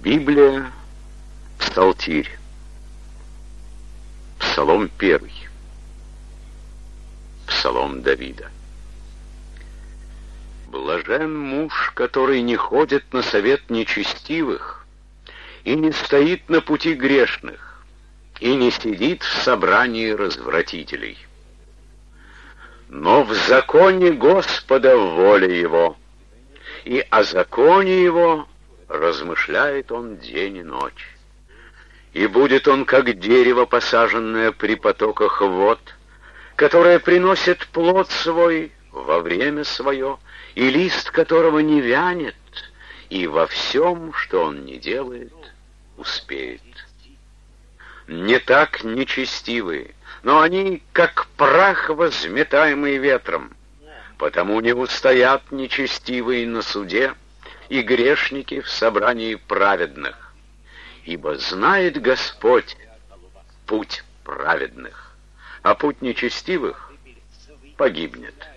Библия, Псалтирь, Псалом 1, Псалом Давида. Блажен муж, который не ходит на совет нечестивых, и не стоит на пути грешных, и не сидит в собрании развратителей. Но в законе Господа воля его, и о законе его размышляет он день и ночь. И будет он, как дерево, посаженное при потоках вод, которое приносит плод свой во время свое, и лист которого не вянет, и во всем, что он не делает, успеет. Не так нечестивые, но они, как прах, возметаемый ветром, потому не устоят нечестивые на суде, и грешники в собрании праведных. Ибо знает Господь путь праведных, а путь нечестивых погибнет.